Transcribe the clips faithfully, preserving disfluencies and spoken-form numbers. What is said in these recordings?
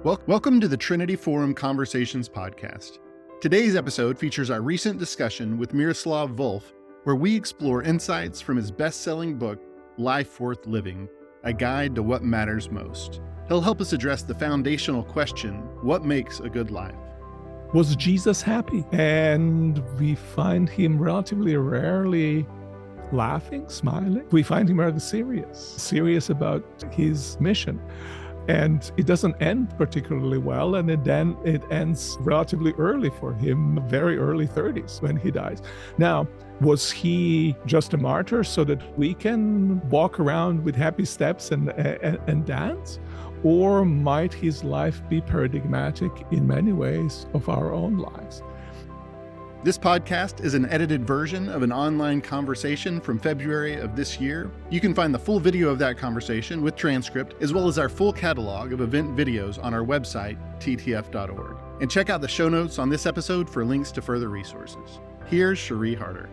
Wel- welcome to the Trinity Forum Conversations podcast. Today's episode features our recent discussion with Miroslav Volf, where we explore insights from his best-selling book, Life Worth Living, A Guide to What Matters Most. He'll help us address the foundational question, what makes a good life? Was Jesus happy? And we find him relatively rarely laughing, smiling. We find him rather serious, serious about his mission. And it doesn't end particularly well, and it then it ends relatively early for him, very early thirties when he dies. Now, was he just a martyr so that we can walk around with happy steps and, and, and dance? Or might his life be paradigmatic in many ways of our own lives? This podcast is an edited version of an online conversation from February of this year. You can find the full video of that conversation with transcript, as well as our full catalog of event videos on our website, T T F dot org. And check out the show notes on this episode for links to further resources. Here's Cherie Harder.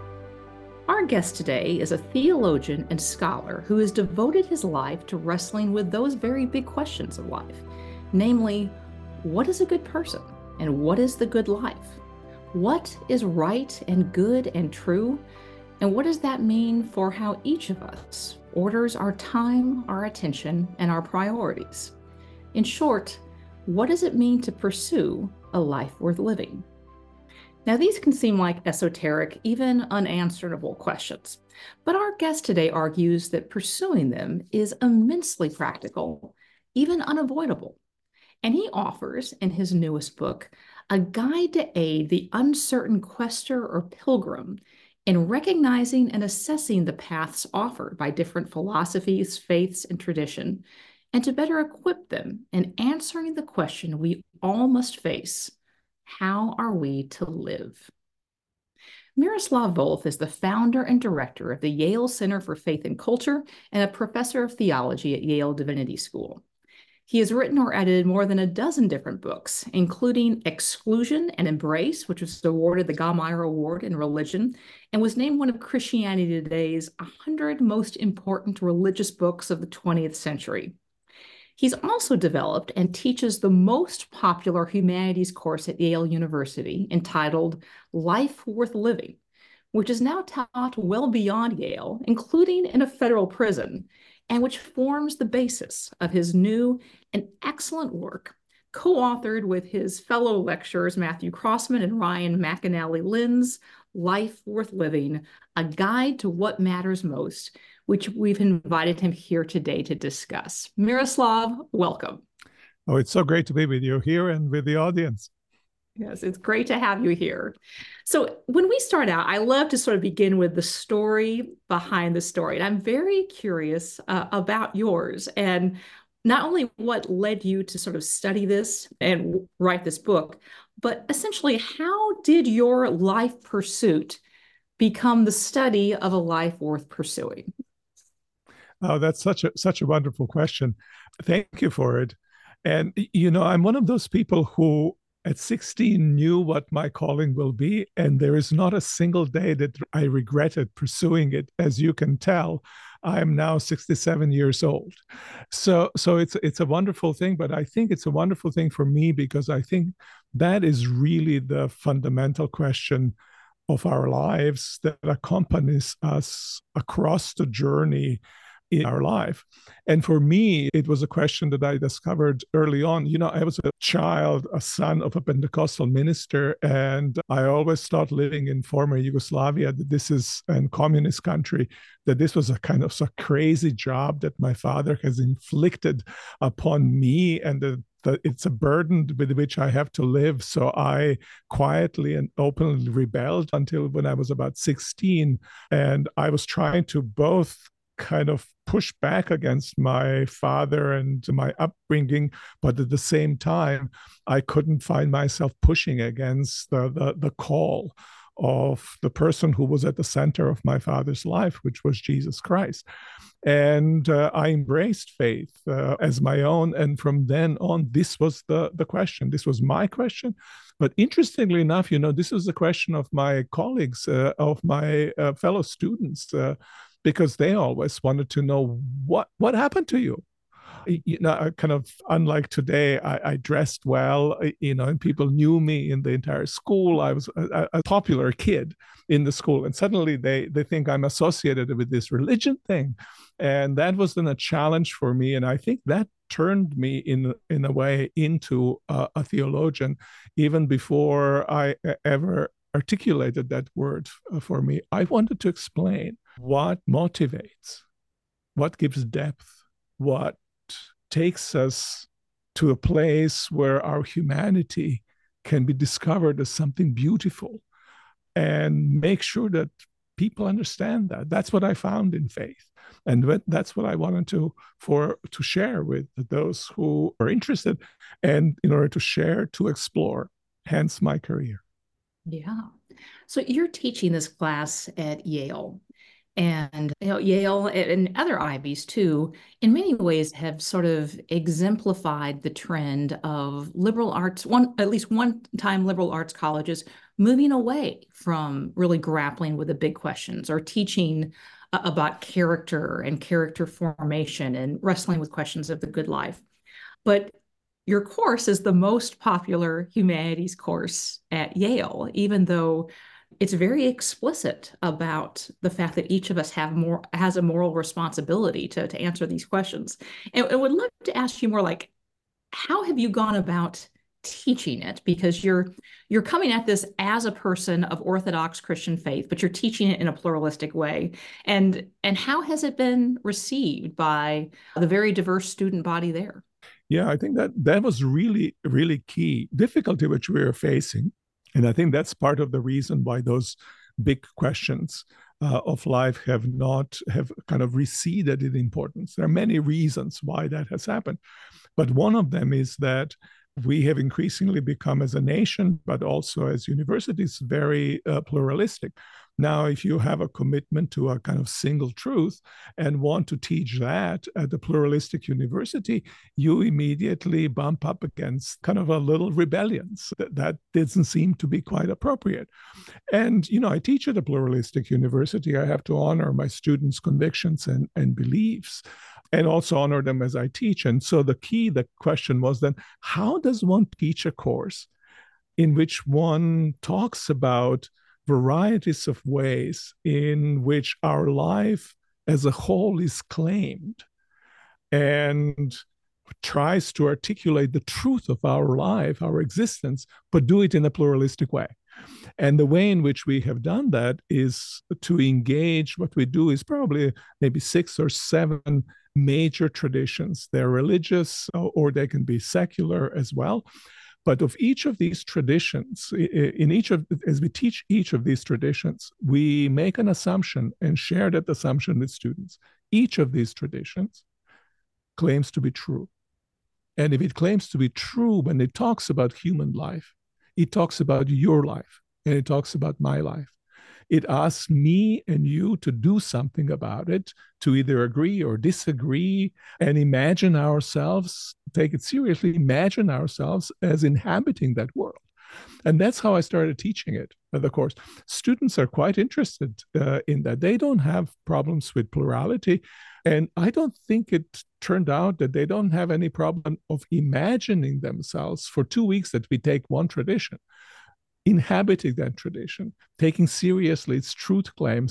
Our guest today is a theologian and scholar who has devoted his life to wrestling with those very big questions of life. Namely, what is a good person and what is the good life? What is right and good and true? And what does that mean for how each of us orders our time, our attention, and our priorities? In short, what does it mean to pursue a life worth living? Now, these can seem like esoteric, even unanswerable questions, but our guest today argues that pursuing them is immensely practical, even unavoidable. And he offers, in his newest book, a guide to aid the uncertain quester or pilgrim in recognizing and assessing the paths offered by different philosophies, faiths, and tradition, and to better equip them in answering the question we all must face: how are we to live? Miroslav Volf is the founder and director of the Yale Center for Faith and Culture and a professor of theology at Yale Divinity School. He has written or edited more than a dozen different books, including Exclusion and Embrace, which was awarded the Gallmeier Award in Religion, and was named one of Christianity Today's one hundred most important religious books of the twentieth century. He's also developed and teaches the most popular humanities course at Yale University entitled Life Worth Living, which is now taught well beyond Yale, including in a federal prison, and which forms the basis of his new and excellent work, co-authored with his fellow lecturers Matthew Crossman and Ryan McAnally Lynn's Life Worth Living, A Guide to What Matters Most, which we've invited him here today to discuss. Miroslav, welcome. Oh, it's so great to be with you here and with the audience. Yes, it's great to have you here. So when we start out, I love to sort of begin with the story behind the story. And I'm very curious uh, about yours, and not only what led you to sort of study this and write this book, but essentially how did your life pursuit become the study of a life worth pursuing? Oh, that's such a such a wonderful question. Thank you for it. And, you know, I'm one of those people who at sixteen knew what my calling will be, and there is not a single day that I regretted pursuing it. As you can tell, I am now sixty-seven years old. So so it's it's a wonderful thing, but I think it's a wonderful thing for me because I think that is really the fundamental question of our lives that accompanies us across the journey in our life. And for me, it was a question that I discovered early on. You know, I was a child, a son of a Pentecostal minister, and I always thought, living in former Yugoslavia, that this is a communist country, that this was a kind of so crazy job that my father has inflicted upon me, and that that it's a burden with which I have to live. So I quietly and openly rebelled until when I was about sixteen. And I was trying to both kind of push back against my father and my upbringing, but at the same time, I couldn't find myself pushing against the, the, the call of the person who was at the center of my father's life, which was Jesus Christ. And uh, I embraced faith uh, as my own. And from then on, this was the, the question. This was my question. But interestingly enough, you know, this was the question of my colleagues, uh, of my uh, fellow students, uh, because they always wanted to know what, what happened to you? You know, kind of unlike today, I, I dressed well, you know, and people knew me in the entire school. I was a, a popular kid in the school, and suddenly they they think I'm associated with this religion thing, and that was then a challenge for me. And I think that turned me in in a way into a, a theologian, even before I ever articulated that word for me. I wanted to explain what motivates, what gives depth, what takes us to a place where our humanity can be discovered as something beautiful, and make sure that people understand that. That's what I found in faith. And that's what I wanted to for to share with those who are interested, and in order to share, to explore, hence my career. Yeah. So you're teaching this class at Yale. And you know, Yale and other Ivies too, in many ways have sort of exemplified the trend of liberal arts, one at least one-time liberal arts colleges moving away from really grappling with the big questions or teaching uh, about character and character formation and wrestling with questions of the good life. But your course is the most popular humanities course at Yale, even though it's very explicit about the fact that each of us have more has a moral responsibility to, to answer these questions. And I would love to ask you more like, how have you gone about teaching it? Because you're you're coming at this as a person of Orthodox Christian faith, but you're teaching it in a pluralistic way. And and how has it been received by the very diverse student body there? Yeah, I think that that was really, really key difficulty which we are facing. And I think that's part of the reason why those big questions uh, of life have not, have kind of receded in importance. There are many reasons why that has happened. But one of them is that we have increasingly become, as a nation, but also as universities, very uh, pluralistic. Now, if you have a commitment to a kind of single truth and want to teach that at a pluralistic university, you immediately bump up against kind of a little rebellions. That, that doesn't seem to be quite appropriate. And, you know, I teach at a pluralistic university. I have to honor my students' convictions and, and beliefs, and also honor them as I teach. And so the key, the question was then, how does one teach a course in which one talks about varieties of ways in which our life as a whole is claimed, and tries to articulate the truth of our life, our existence, but do it in a pluralistic way? And the way in which we have done that is to engage. What we do is probably maybe six or seven major traditions. They're religious, or they can be secular as well. But of each of these traditions, in each of, as we teach each of these traditions, we make an assumption and share that assumption with students. Each of these traditions claims to be true. And if it claims to be true, when it talks about human life, it talks about your life, and it talks about my life. It asks me and you to do something about it, to either agree or disagree, and imagine ourselves, take it seriously, imagine ourselves as inhabiting that world. And that's how I started teaching it, of course. Students are quite interested uh, in that. They don't have problems with plurality. And I don't think it turned out that they don't have any problem of imagining themselves for two weeks that we take one tradition, inhabiting that tradition, taking seriously its truth claims.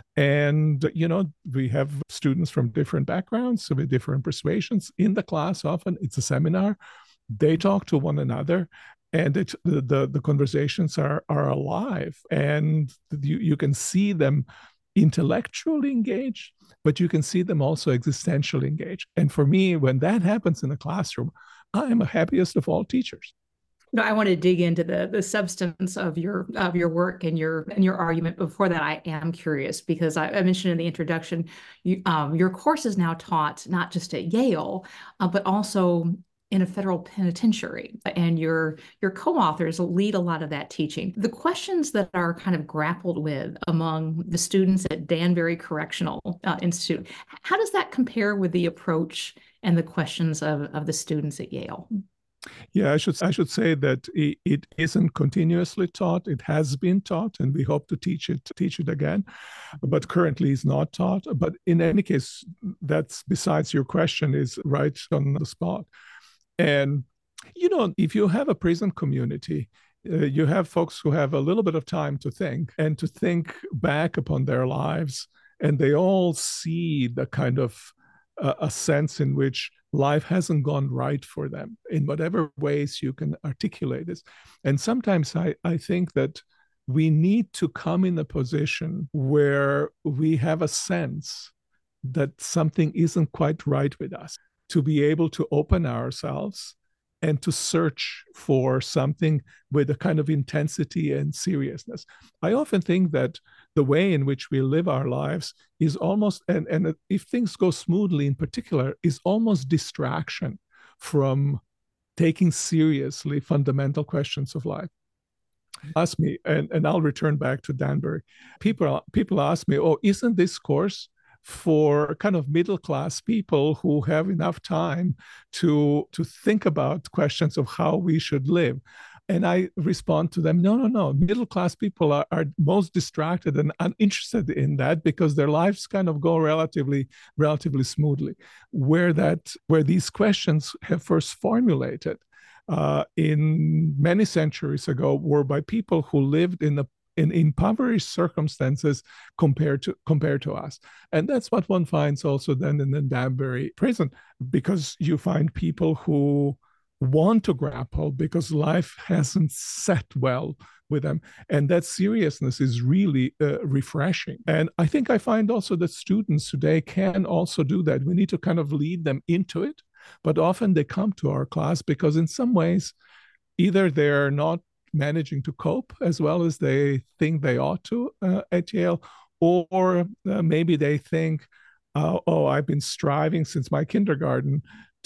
And, you know, we have students from different backgrounds, with different persuasions in the class. Often it's a seminar. They talk to one another, and it, the, the, the conversations are, are alive. And you, you can see them intellectually engaged, but you can see them also existentially engaged. And for me, when that happens in a classroom, I am the happiest of all teachers. No, I want to dig into the the substance of your of your work and your and your argument. Before that, I am curious, because I, I mentioned in the introduction, you, um, your course is now taught not just at Yale, uh, but also in a federal penitentiary, and your your co-authors lead a lot of that teaching. The questions that are kind of grappled with among the students at Danbury Correctional uh, Institute, how does that compare with the approach and the questions of, of the students at Yale? Yeah, I should I should say that it, it isn't continuously taught. It has been taught, and we hope to teach it teach it again. But currently, is not taught. But in any case, that's besides your question is right on the spot. And you know, if you have a prison community, uh, you have folks who have a little bit of time to think and to think back upon their lives, and they all see the kind of uh, a sense in which life hasn't gone right for them in whatever ways you can articulate this. And sometimes I, I think that we need to come in a position where we have a sense that something isn't quite right with us, to be able to open ourselves and to search for something with a kind of intensity and seriousness. I often think that the way in which we live our lives is almost, and, and if things go smoothly in particular, is almost distraction from taking seriously fundamental questions of life. Ask me, and, and I'll return back to Danbury. People, people ask me, oh, isn't this course for kind of middle-class people who have enough time to, to think about questions of how we should live? And I respond to them, no, no, no. Middle-class people are, are most distracted and uninterested in that because their lives kind of go relatively, relatively smoothly. Where that, where these questions have first formulated uh, in many centuries ago were by people who lived in a in impoverished circumstances compared to compared to us. And that's what one finds also then in the Danbury prison, because you find people who want to grapple because life hasn't set well with them. And that seriousness is really uh, refreshing. And I think I find also that students today can also do that. We need to kind of lead them into it, but often they come to our class because in some ways, either they're not managing to cope as well as they think they ought to uh, at Yale, or uh, maybe they think, uh, oh, I've been striving since my kindergarten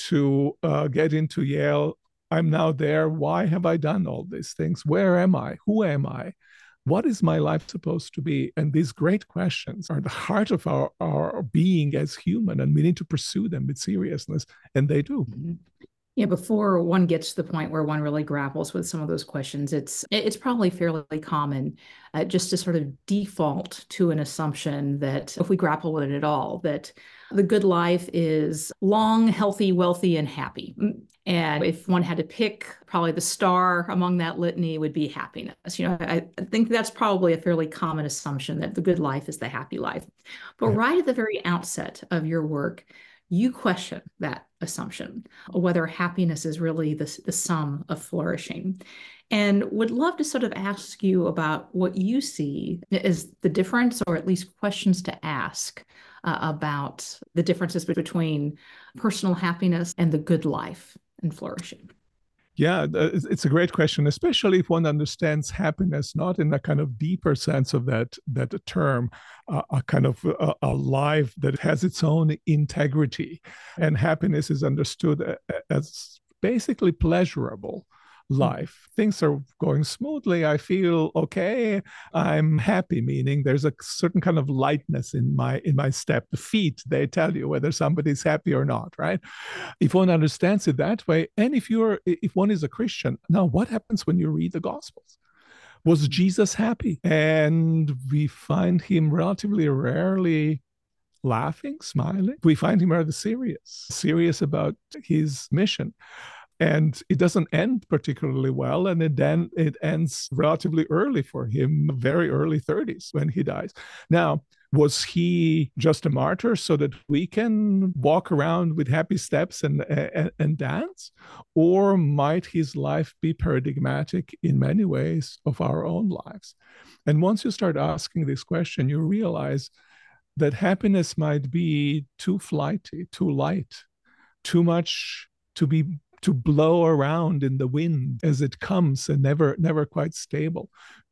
to uh, get into Yale. I'm now there. Why have I done all these things? Where am I? Who am I? What is my life supposed to be? And these great questions are the heart of our, our being as human, and we need to pursue them with seriousness, and they do. Yeah, before one gets to the point where one really grapples with some of those questions, it's it's probably fairly common uh, just to sort of default to an assumption that if we grapple with it at all, that the good life is long, healthy, wealthy, and happy. And if one had to pick, probably the star among that litany would be happiness. You know, I, I think that's probably a fairly common assumption that the good life is the happy life. But right at the very outset of your work, you question that assumption, whether happiness is really the, the sum of flourishing. And would love to sort of ask you about what you see as the difference, or at least questions to ask uh, about the differences between personal happiness and the good life and flourishing. Yeah, it's a great question, especially if one understands happiness not in a kind of deeper sense of that that term, uh, a kind of a, a life that has its own integrity, and happiness is understood as basically pleasurable life. Mm. Things are going smoothly. I feel okay. I'm happy, meaning there's a certain kind of lightness in my in my step. The feet, they tell you whether somebody's happy or not, right? If one understands it that way, and if you're if one is a Christian, now what happens when you read the Gospels? Was Jesus happy? And we find him relatively rarely laughing, smiling. We find him rather serious, serious about his mission. And it doesn't end particularly well. And it then it ends relatively early for him, very early thirties when he dies. Now, was he just a martyr so that we can walk around with happy steps and, and, and dance? Or might his life be paradigmatic in many ways of our own lives? And once you start asking this question, you realize that happiness might be too flighty, too light, too much to be to blow around in the wind as it comes and never, never quite stable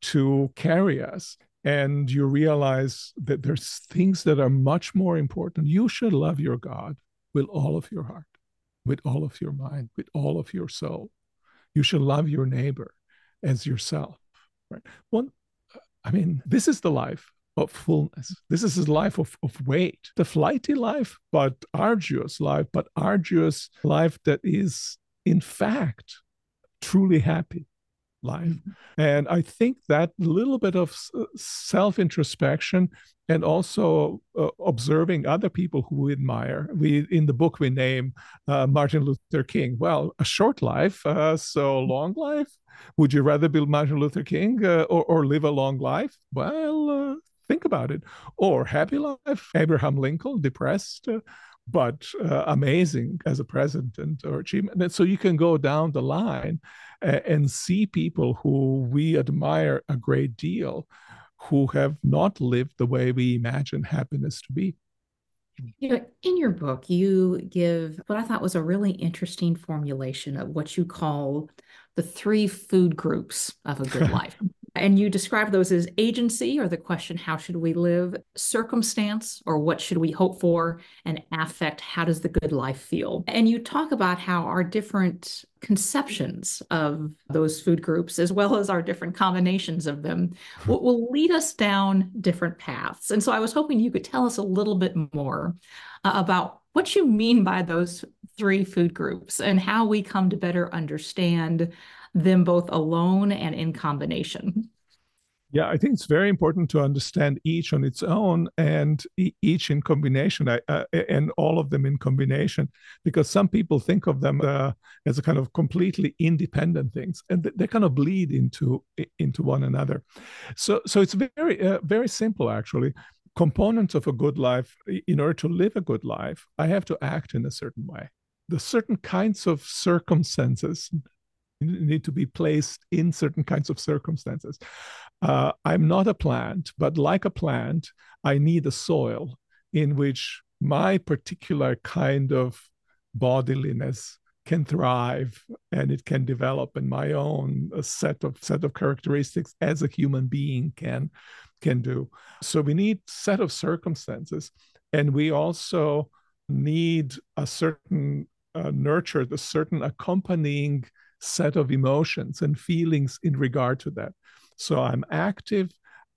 to carry us. And you realize that there's things that are much more important. You should love your God with all of your heart, with all of your mind, with all of your soul. You should love your neighbor as yourself, right? One, I mean, this is the life of fullness. This is a life of, of weight, the flighty life, but arduous life, but arduous life that is in fact, truly happy life. And I think that little bit of self-introspection and also uh, observing other people who we admire. We in the book we name uh, Martin Luther King. Well, a short life, uh, so long life. Would you rather be Martin Luther King uh, or, or live a long life? Well, uh, think about it. Or happy life, Abraham Lincoln, depressed, uh, but uh, amazing as a president or achievement. And so you can go down the line uh, and see people who we admire a great deal, who have not lived the way we imagine happiness to be. You know, in your book, you give what I thought was a really interesting formulation of what you call the three food groups of a good life. And you describe those as agency, or the question, how should we live? Circumstance, or what should we hope for? And affect, how does the good life feel? And you talk about how our different conceptions of those food groups, as well as our different combinations of them, will, will lead us down different paths. And so I was hoping you could tell us a little bit more uh, about what you mean by those three food groups and how we come to better understand them both alone and in combination. Yeah, I think it's very important to understand each on its own and e- each in combination, uh, and all of them in combination, because some people think of them uh, as a kind of completely independent things, and they kind of bleed into into one another. So, so it's very uh, very simple actually. Components of a good life. In order to live a good life, I have to act in a certain way. The certain kinds of circumstances need to be placed in certain kinds of circumstances. Uh, I'm not a plant, but like a plant, I need a soil in which my particular kind of bodiliness can thrive, and it can develop, and my own a set of set of characteristics as a human being can can do. So we need set of circumstances, and we also need a certain uh, nurture, a certain accompanying set of emotions and feelings in regard to that. So I'm active,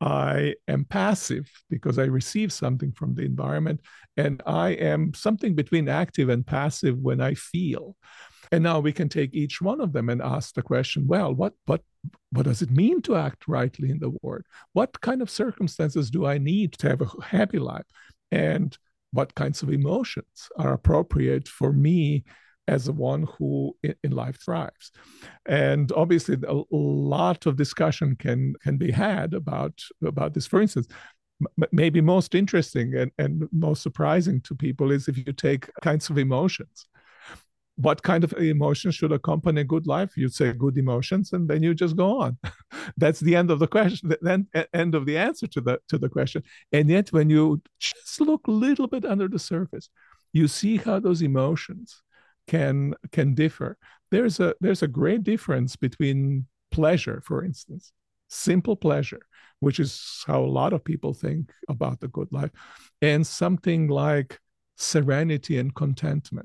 I am passive because I receive something from the environment, and I am something between active and passive when I feel. And now we can take each one of them and ask the question, well, what what what does it mean to act rightly in the world? What kind of circumstances do I need to have a happy life? And what kinds of emotions are appropriate for me as the one who in life thrives? And obviously a lot of discussion can can be had about about this. For instance, m- maybe most interesting and, and most surprising to people is if you take kinds of emotions. What kind of emotions should accompany a good life? You'd say good emotions, and then you just go on. That's the end of the question, then end of the answer to the to the question. And yet when you just look a little bit under the surface, you see how those emotions can can differ. There's a there's a great difference between pleasure, for instance, simple pleasure, which is how a lot of people think about the good life, and something like serenity and contentment.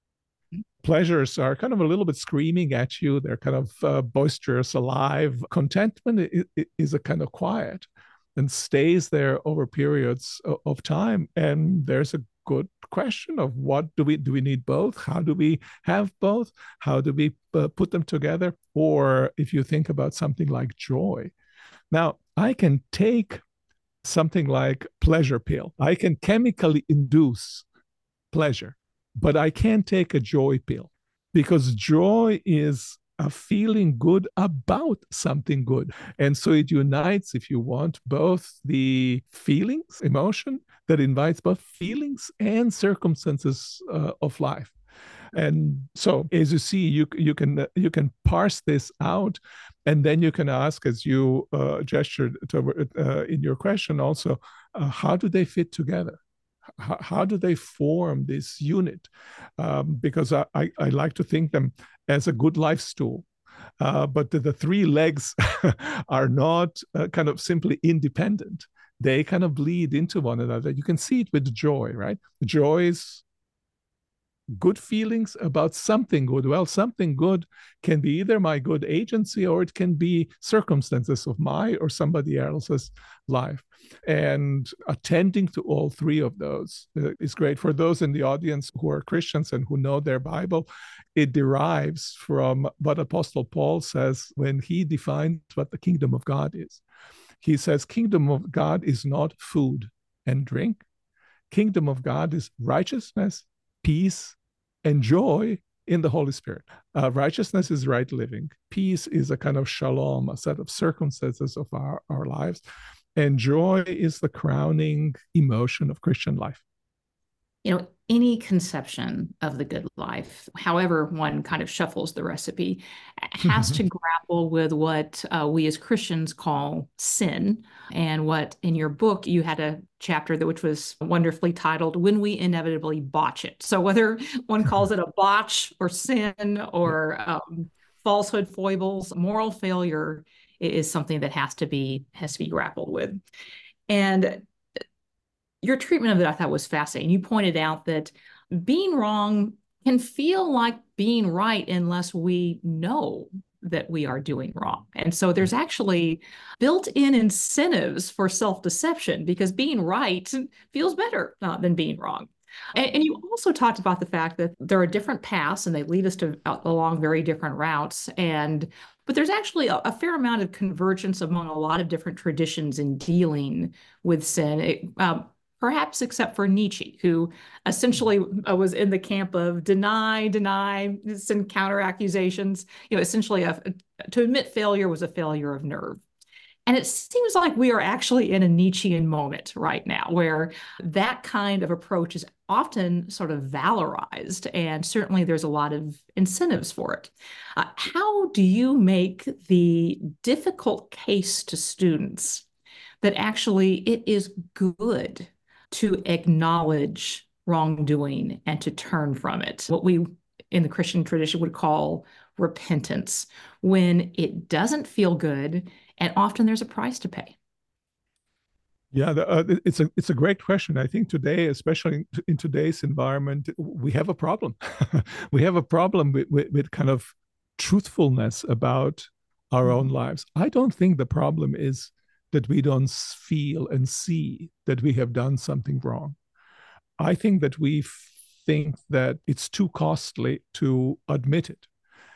Pleasures are kind of a little bit screaming at you. They're kind of uh, boisterous, alive. Contentment is, is a kind of quiet and stays there over periods of, of time. And there's a good question of what do we do we need both? How do we have both? How do we uh, put them together? Or if you think about something like joy, now I can take something like pleasure pill. I can chemically induce pleasure, but I can't take a joy pill, because joy is a feeling good about something good. And so it unites, if you want, both the feelings, emotion that invites both feelings and circumstances uh, of life. And so, as you see, you you can you can parse this out, and then you can ask, as you uh, gestured to, uh, in your question, also, uh, how do they fit together? How, how do they form this unit? Um, because I, I, I like to think them as a good life stool. Uh, but the, the three legs are not uh, kind of simply independent. They kind of bleed into one another. You can see it with joy, right? Joy is good feelings about something good. Well, something good can be either my good agency or it can be circumstances of my or somebody else's life. And attending to all three of those is great. For those in the audience who are Christians and who know their Bible, it derives from what Apostle Paul says when he defines what the kingdom of God is. He says, kingdom of God is not food and drink. Kingdom of God is righteousness, peace, and joy in the Holy Spirit. Uh, righteousness is right living. Peace is a kind of shalom, a set of circumstances of our, our lives. And joy is the crowning emotion of Christian life. You know, any conception of the good life, however one kind of shuffles the recipe, has to grapple with what uh, we as Christians call sin, and what in your book you had a chapter that which was wonderfully titled "When We Inevitably Botch It." So whether one calls it a botch or sin or um, falsehood, foibles, moral failure is something that has to be has to be grappled with. And your treatment of it, I thought, was fascinating. You pointed out that being wrong can feel like being right unless we know that we are doing wrong. And so there's actually built-in incentives for self-deception because being right feels better uh, than being wrong. And, and you also talked about the fact that there are different paths and they lead us to uh, along very different routes. And but there's actually a, a fair amount of convergence among a lot of different traditions in dealing with sin. It, um, Perhaps except for Nietzsche, who essentially uh, was in the camp of deny, deny, and counter accusations. You know, essentially, a, to admit failure was a failure of nerve. And it seems like we are actually in a Nietzschean moment right now, where that kind of approach is often sort of valorized, and certainly there's a lot of incentives for it. Uh, how do you make the difficult case to students that actually it is good to acknowledge wrongdoing and to turn from it, what we in the Christian tradition would call repentance, when it doesn't feel good and often there's a price to pay? Yeah, the, uh, it's a it's a great question. I think today, especially in, in today's environment, we have a problem. We have a problem with, with, with kind of truthfulness about our own lives. I don't think the problem is that we don't feel and see that we have done something wrong. I think that we think that it's too costly to admit it,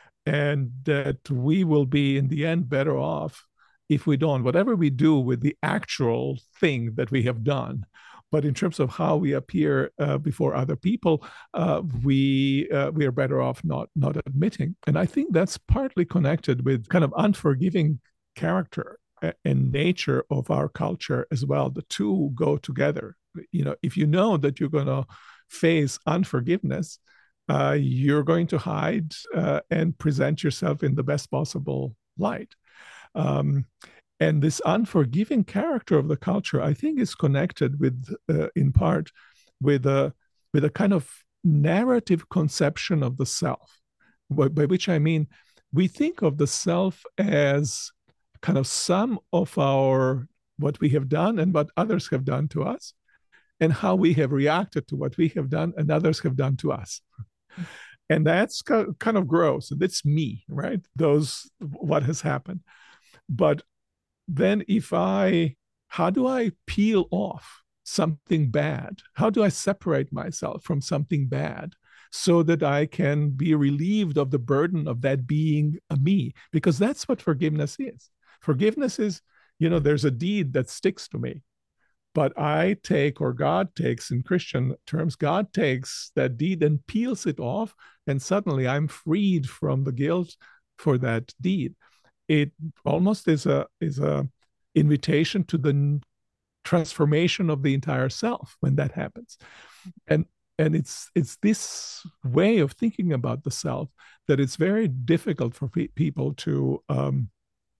and that we will be in the end better off if we don't. Whatever we do with the actual thing that we have done, but in terms of how we appear uh, before other people, uh, we uh, we are better off not not admitting. And I think that's partly connected with kind of unforgiving character and nature of our culture as well. The two go together. You know, if you know that you're going to face unforgiveness, uh, you're going to hide uh, and present yourself in the best possible light. Um, and this unforgiving character of the culture, I think, is connected with, uh, in part, with a with a kind of narrative conception of the self, by, by which I mean we think of the self as kind of sum of our what we have done and what others have done to us, and how we have reacted to what we have done and others have done to us. And that's kind of gross. That's me, right? Those, what has happened. But then if I, how do I peel off something bad? How do I separate myself from something bad so that I can be relieved of the burden of that being a me? Because that's what forgiveness is. Forgiveness is, you know, there's a deed that sticks to me, but I take, or God takes in Christian terms, God takes that deed and peels it off, and suddenly I'm freed from the guilt for that deed. It almost is a is a invitation to the transformation of the entire self when that happens. And and it's it's this way of thinking about the self that it's very difficult for pe- people to um,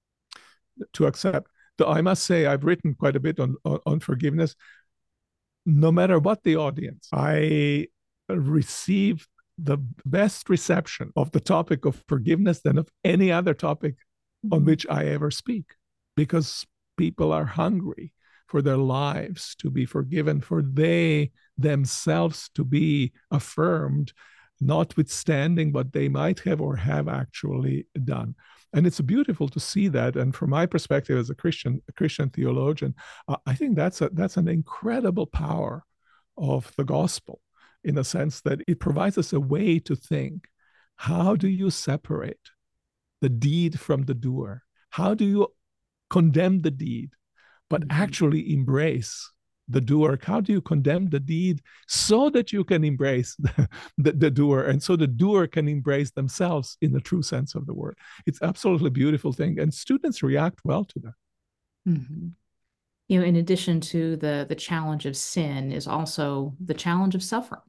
to accept. Though I must say, I've written quite a bit on, on, on forgiveness. No matter what the audience, I receive the best reception of the topic of forgiveness than of any other topic on which I ever speak, because people are hungry for their lives to be forgiven, for they themselves to be affirmed notwithstanding what they might have or have actually done. And it's beautiful to see that. And from my perspective as a Christian, a Christian theologian, uh, I think that's a, that's an incredible power of the gospel, in a sense that it provides us a way to think. How do you separate the deed from the doer? How do you condemn the deed, but mm-hmm. actually embrace the doer? How do you condemn the deed so that you can embrace the, the, the doer, and so the doer can embrace themselves in the true sense of the word? It's absolutely beautiful thing, and students react well to that. Mm-hmm. You know, in addition to the the challenge of sin is also the challenge of suffering.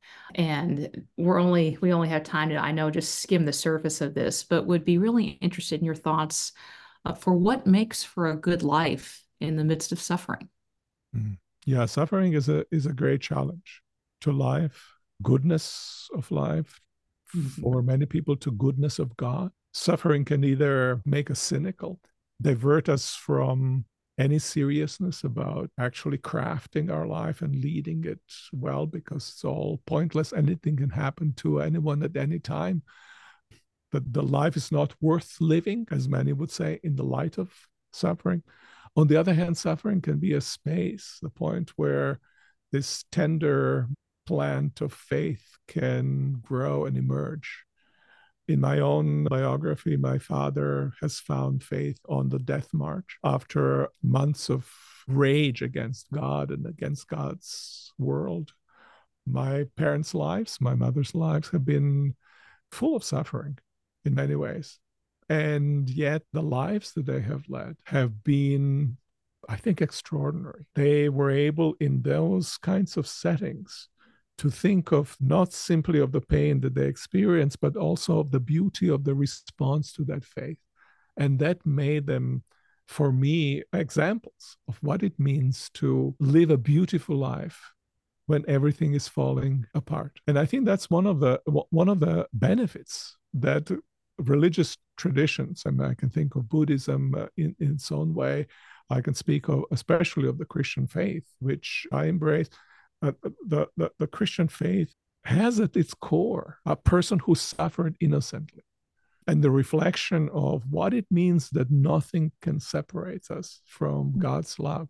And we're only we only have time to, I know, just skim the surface of this, but would be really interested in your thoughts uh, for what makes for a good life in the midst of suffering. Mm. Yeah, suffering is a is a great challenge to life, goodness of life, mm-hmm. for many people to goodness of God. Suffering can either make us cynical, divert us from any seriousness about actually crafting our life and leading it well, because it's all pointless. Anything can happen to anyone at any time. That the life is not worth living, as many would say, in the light of suffering. On the other hand, suffering can be a space, the point where this tender plant of faith can grow and emerge. In my own biography, my father has found faith on the death march after months of rage against God and against God's world. My parents' lives, my mother's lives have been full of suffering in many ways. And yet the lives that they have led have been, I think, extraordinary. They were able in those kinds of settings to think of not simply of the pain that they experienced, but also of the beauty of the response to that faith. And that made them, for me, examples of what it means to live a beautiful life when everything is falling apart. And I think that's one of the one of the benefits that religious traditions, I mean, I can think of Buddhism uh, in, in its own way. I can speak of, especially of the Christian faith, which I embrace. Uh, the, the, the Christian faith has at its core a person who suffered innocently, and the reflection of what it means that nothing can separate us from God's love,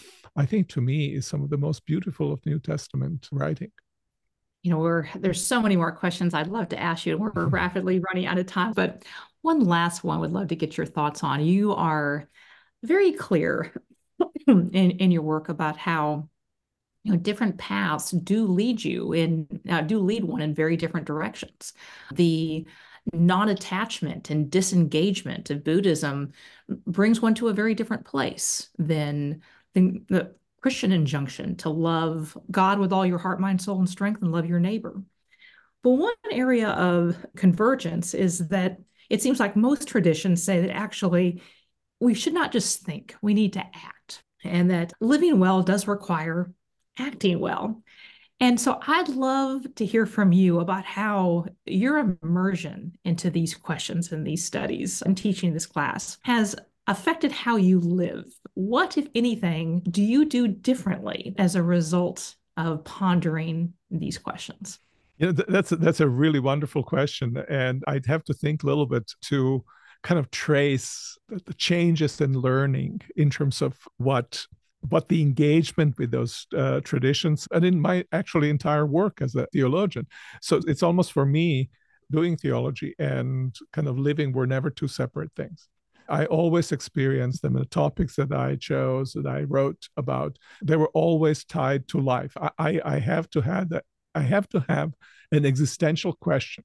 I think, to me, is some of the most beautiful of New Testament writing. You know, we're there's so many more questions I'd love to ask you, and we're rapidly running out of time. But one last one, would love to get your thoughts on. You are very clear in, in your work about how, you know, different paths do lead you in, uh, do lead one in very different directions. The non-attachment and disengagement of Buddhism brings one to a very different place than the, the Christian injunction to love God with all your heart, mind, soul, and strength, and love your neighbor. But one area of convergence is that it seems like most traditions say that actually we should not just think, we need to act, and that living well does require acting well. And so I'd love to hear from you about how your immersion into these questions and these studies and teaching this class has affected how you live. What, if anything, do you do differently as a result of pondering these questions? You know, th- that's a, that's a really wonderful question, and I'd have to think a little bit to kind of trace the, the changes in learning in terms of what what the engagement with those uh, traditions, and in my actually entire work as a theologian. So it's almost, for me, doing theology and kind of living were never two separate things. I always experienced them. The topics that I chose, that I wrote about, they were always tied to life. I, I, I have to have that. I have to have an existential question,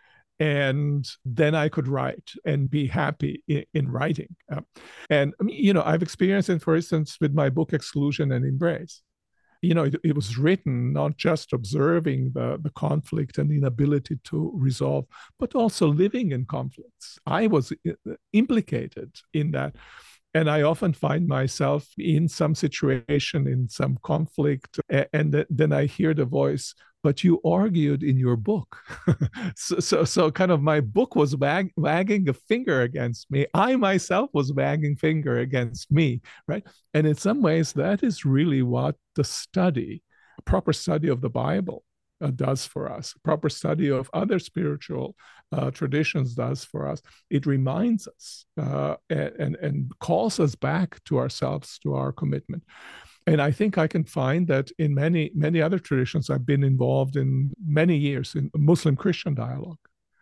and then I could write and be happy in, in writing. Uh, and I mean, you know, I've experienced it, for instance, with my book Exclusion and Embrace. You know, it, it was written not just observing the, the conflict and the inability to resolve, but also living in conflicts. I was implicated in that. And I often find myself in some situation, in some conflict, and then I hear the voice, but you argued in your book. so, so, so kind of my book was wag, wagging a finger against me. I myself was wagging finger against me, right? And in some ways, that is really what the study, proper study of the Bible uh, does for us, proper study of other spiritual uh, traditions does for us. It reminds us uh, and, and calls us back to ourselves, to our commitment. And I think I can find that in many, many other traditions. I've been involved in many years in Muslim-Christian dialogue,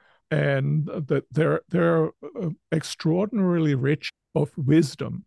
and that they're, they're extraordinarily rich of wisdom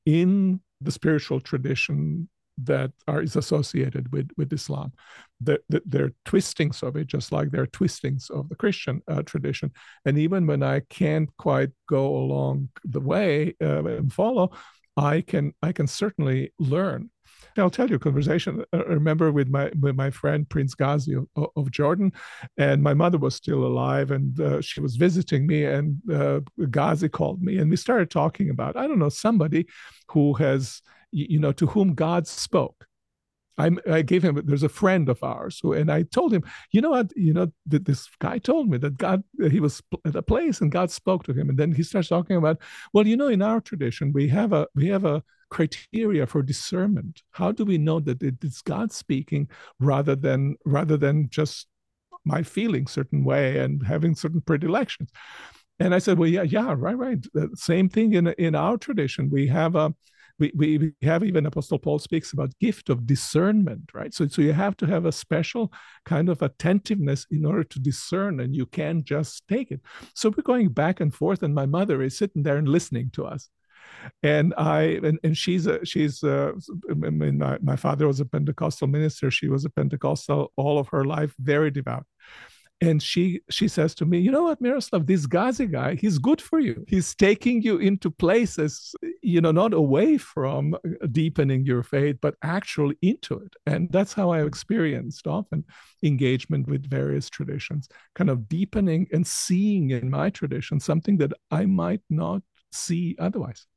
in the spiritual tradition that are is associated with, with Islam. The, the, there are twistings of it, just like there are twistings of the Christian uh, tradition. And even when I can't quite go along the way uh, and follow, I can I can certainly learn. I'll tell you a conversation I remember with my with my friend Prince Ghazi of, of Jordan, and my mother was still alive, and uh, she was visiting me, and uh, Ghazi called me, and we started talking about, I don't know, somebody who has, you know, to whom God spoke. I, I gave him, there's a friend of ours who, and I told him, you know what, you know, th- this guy told me that God, he was at a place and God spoke to him. And then he starts talking about, well, you know, in our tradition, we have a, we have a criteria for discernment. How do we know that it is God speaking rather than, rather than just my feeling certain way and having certain predilections? And I said, well, yeah, yeah, right, right. The same thing in, in our tradition. We have a, We, we have even Apostle Paul speaks about gift of discernment, right? So, so you have to have a special kind of attentiveness in order to discern, and you can't just take it. So we're going back and forth, and my mother is sitting there and listening to us. And I and, and she's a, she's a, I mean, my, my father was a Pentecostal minister. She was a Pentecostal all of her life, very devout. And she she says to me, you know what, Miroslav, this Ghazi guy, he's good for you. He's taking you into places, you know, not away from deepening your faith, but actually into it. And that's how I experienced often engagement with various traditions, kind of deepening and seeing in my tradition something that I might not see otherwise.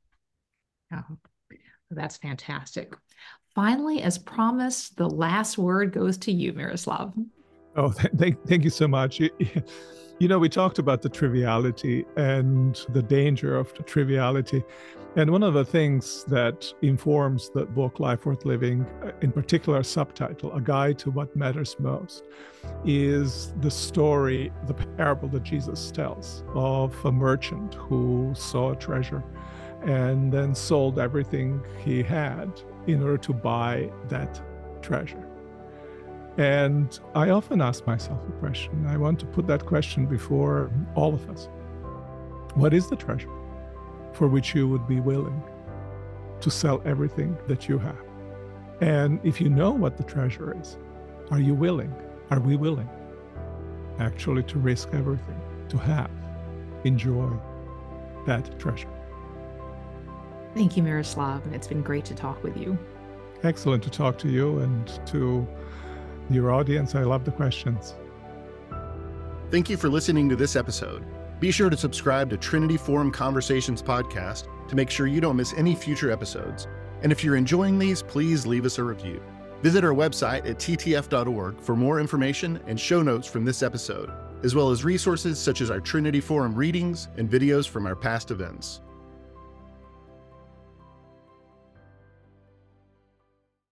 Oh, that's fantastic. Finally, as promised, the last word goes to you, Miroslav. Oh, th- thank, thank you so much. You, you know, we talked about the triviality and the danger of the triviality. And one of the things that informs the book, Life Worth Living, in particular subtitle, A Guide to What Matters Most, is the story, the parable that Jesus tells of a merchant who saw a treasure and then sold everything he had in order to buy that treasure. And I often ask myself a question. I want to put that question before all of us. What is the treasure for which you would be willing to sell everything that you have? And if you know what the treasure is, are you willing, are we willing actually to risk everything, to have, enjoy that treasure? Thank you, Miroslav. It's been great to talk with you. Excellent to talk to you and to your audience. I love the questions. Thank you for listening to this episode. Be sure to subscribe to Trinity Forum Conversations podcast to make sure you don't miss any future episodes. And if you're enjoying these, please leave us a review. Visit our website at t t f dot org for more information and show notes from this episode, as well as resources such as our Trinity Forum readings and videos from our past events.